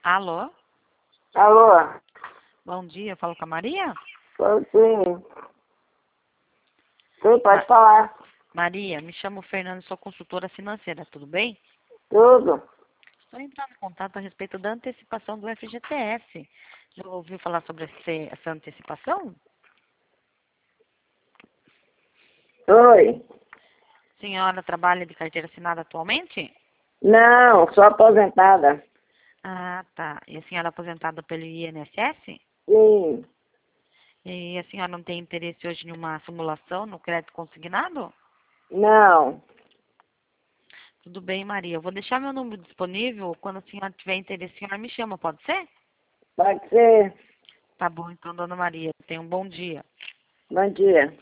Alô? Alô? Bom dia, eu falo com a Maria? Sim. Sim, pode falar. Maria, me chamo Fernando, sou consultora financeira, tudo bem? Tudo? Estou entrando em contato a respeito da antecipação do FGTS. Já ouviu falar sobre essa antecipação? Oi. Senhora trabalha de carteira assinada atualmente? Não, sou aposentada. Ah, tá. E a senhora é aposentada pelo INSS? Sim. E a senhora não tem interesse hoje em uma simulação no crédito consignado? Não. Tudo bem, Maria. Eu vou deixar meu número disponível. Quando a senhora tiver interesse, a senhora me chama, pode ser? Pode ser. Tá bom, então, dona Maria. Tenha um bom dia. Bom dia.